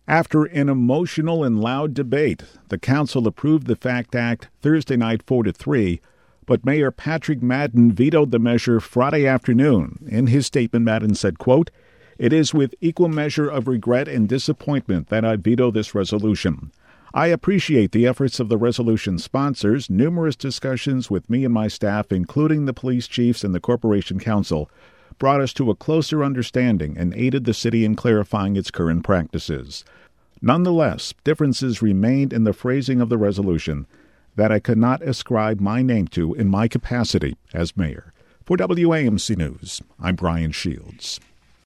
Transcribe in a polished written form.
After an emotional and loud debate, the council approved the FACT Act Thursday night 4-3, but Mayor Patrick Madden vetoed the measure Friday afternoon. In his statement, Madden said, quote, "It is with equal measure of regret and disappointment that I veto this resolution. I appreciate the efforts of the resolution sponsors. Numerous discussions with me and my staff, including the police chiefs and the Corporation Council, brought us to a closer understanding and aided the city in clarifying its current practices. Nonetheless, differences remained in the phrasing of the resolution that I could not ascribe my name to in my capacity as mayor." For WAMC News, I'm Brian Shields.